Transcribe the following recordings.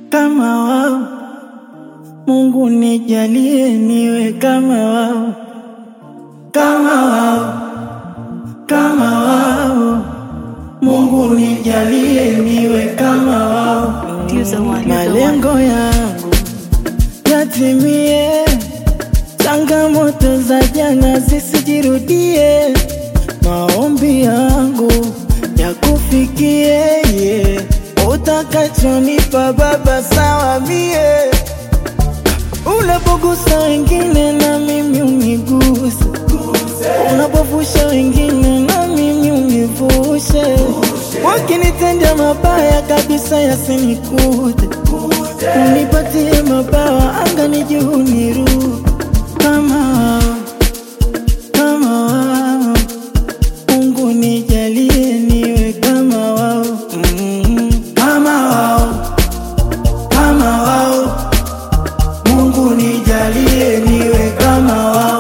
kama wao. Mungu nijalie niwe kama wao, kama wao, kama wao. Mungu nijalie niwe kama wao. Malengo yangu yatimie, changamoto za jana zisijirudie. Maombi yangu yakufikie, yeah. Utakachonipa Baba sawa mie. Unapogusa wengine na mimi uniguse, unapofusha wengine na mimi univushe. Wakinitendea mabaya kabisa yasinikute, unipatie mabawa angani juu niruke. Kama wao, kama wao. Mungu nijalie niwe kama wao, kama wao, kama wao. Mungu nijalie niwe kama wao,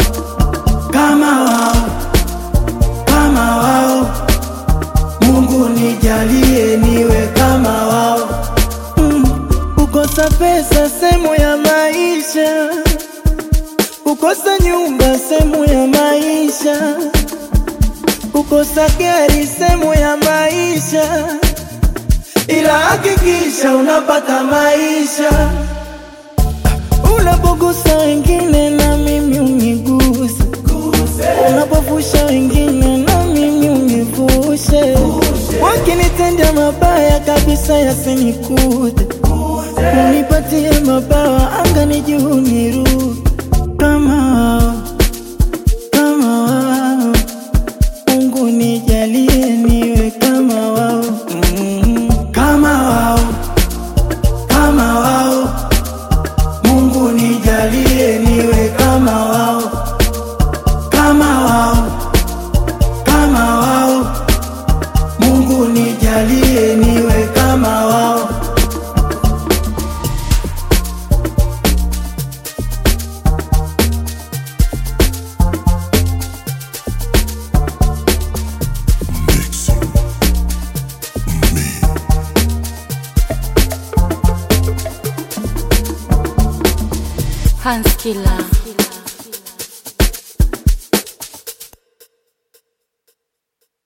kama wao, kama wao. Mungu nijalie niwe kama wao. Kukosa pesa sehemu ya maisha, kukosa nyumba sehemu ya maisha, kukosa gari sehemu ya maisha, ila hakikisha unapata maisha. Unapogusa wengine na mimi uniguse, unapofusha wengine na mimi univushe. Wakinitendea mabaya kabisa yasinikute, unipatie mabawa angani juu niruke. Kama wao, kama wao. Mungu nijalie niwe kama wao, kama wao, kama wao. Mungu nijalie niwe kama wao, kama wao, kama wao. Mungu nijalie niwe kama wao. Hans Killer.